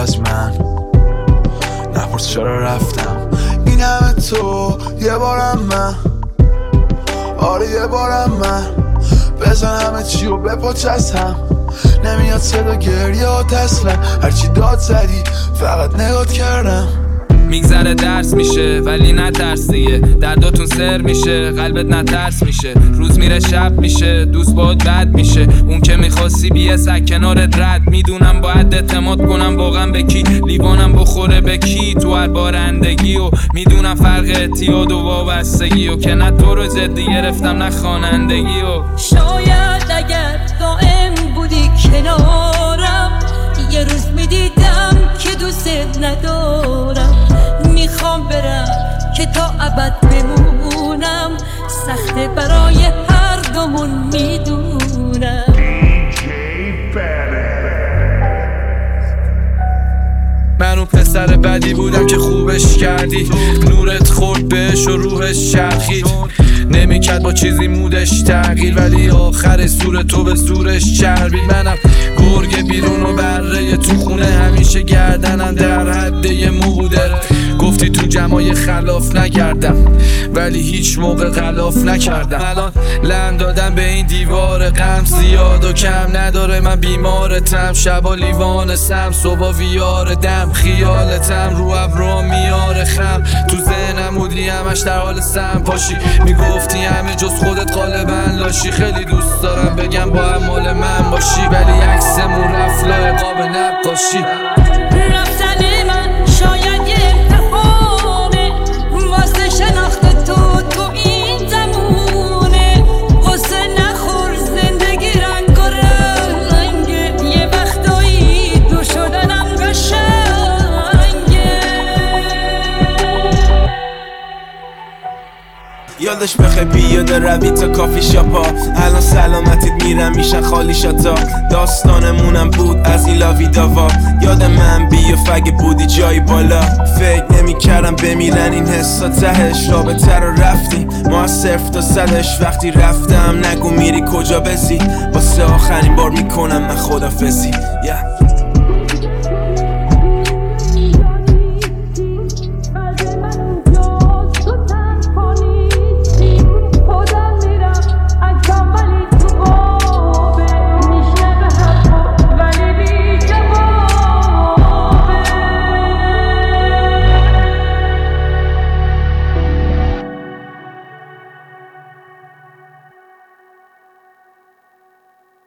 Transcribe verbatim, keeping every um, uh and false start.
از من، نپرس چرا رفتم. این همه تو یه بارم من، آره یه بارم من، بزن همه چی و بپاچ از هم. نمیاد صدا گریه و تسلم، هرچی داد زدی فقط نگات کردم. میگذره درس میشه ولی نترس دیگه، درداتون سر میشه قلبت نترس میشه. روز میره شب میشه دوست باهات بد میشه، اون که میخواستی بیه سک کنارت رد. میدونم باید اعتماد کنم واقعا به کی، لیوانم بخوره به کی تو هر بارندگی. و میدونم فرق اعتیاد و وابستگی و که نه تو رو جدی گرفتم نه خوانندگی. و شاید اگر دائم بودی کنارم، یه روز میدیدم که دوست ندارم. میخوام برم که تا ابد بمونم، سخته برای هر دومون میدونم. من اون پسر بدی بودم که خوبش کردی، نورت خورد بهش و روحش چرخید. نمیکرد با چیزی مودش تغییر، ولی آخر زور تو به زورش چربید. منم گرگ بیرون و بره تو خونه، همیشه گردنم در حد یه مو بوده. گفتی تو جمعای خلاف نکردم ولی هیچ موقع غلاف نکردم. الان لم دادم به این دیوار غم، زیاد و کم نداره من بیمارتم. شبا لیوان سم صبح ویار دم، خیالتم رو ابرو میاره خم. تو ذهنم بودی همش در حال سم پاشی، میگفتی همه جز خودت غالبا لاشی. خیلی دوست دارم بگم با هم مال من باشی، ولی عکسمون رفت لای قاب نقاشی. رفتن من شاید یه امتحانه واسه شناخت تو تو این زمونه. غصه نخور زندگی رنگ و رنگه، یه وقتایی دو شدنم قشنگه. یادش بخیر بیاده روی تا کافی شاپا، الان سلامتیت میرم میشن خالی شاتا. داستانمونم بود از ایلاوی داوا، یاد من بی و فگ بودی جایی بالا. فکر نمی کردم بمیرن این حسا تهش، رابطه رو رفتیم ما از صرف تا صدش. وقتی رفتم نگو میری کجا بزی، واسه آخرین بار میکنم من خدافزی. yeah.